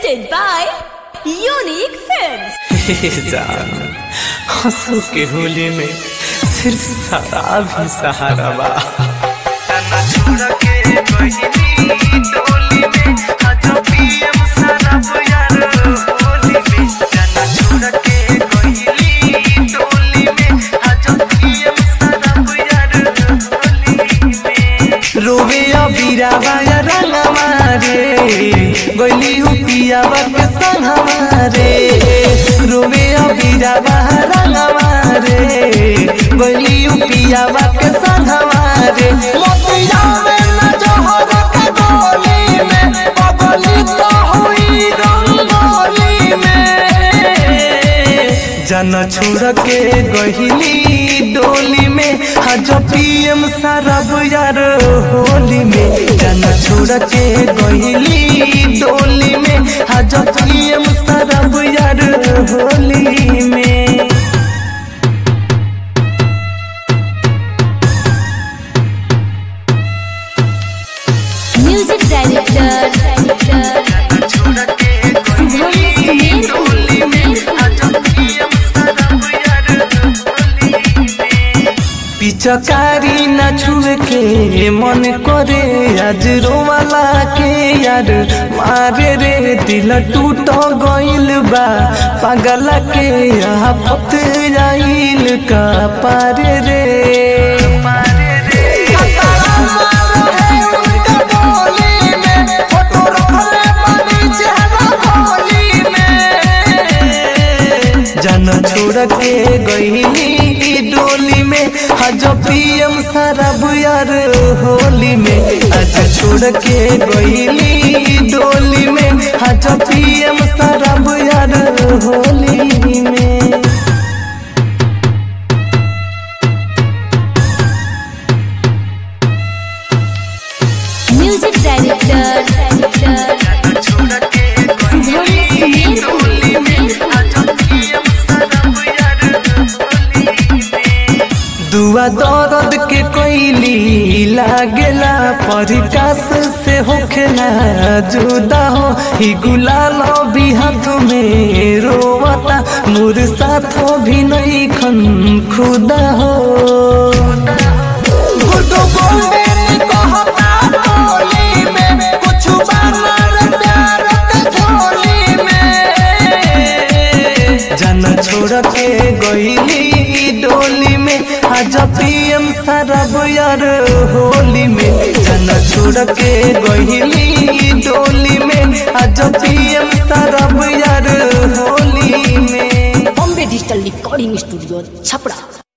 presented by Unique Films। हंसू के होली में सिर्फ शराब ही सहारा बा। रोवे बीरावा रंग हमारे गोली पियावा के संग हमारे रोवे बीरावा रंग हमारे गोली पियावा के संग हमारे मोतिया में न जोहर के गोली में बगली तो हुई रंगोली में जन छोड़ के गहिली डोली में हज पीएम शराब यार होली में जन छोड़ के गहिली डोली में हज पीएम शराब यार होली में। म्यूजिक डायरेक्टर पिचकारी न छुए के मन करे आज रोवाला के यार मारे रे दिल टूट गइल बा पागल के आफत आइल का पारे रे जन छोड़ के गइली डोली में हज पीएम शराब यार होली में आज छोड़ के गइली डोली में हज पीएम शराब यार होली में। म्यूजिक डायरेक्टर दुआ दर्द के कोइली लागेला परिकास से होखेला जुदा हो ही गुलाल भी हाथ में रोवता मोर साथ भी नहीं खन खुदा हो गुड्डू गोल्डन कहता होली में कुछ बार प्यार के झोली में जन छोड़ के गइली डोली में आज पीएम शराब यार होली में जन छोड़ के गइली डोली में आज पीएम शराब यार होली में। Bombay digital recording studio Chhapra.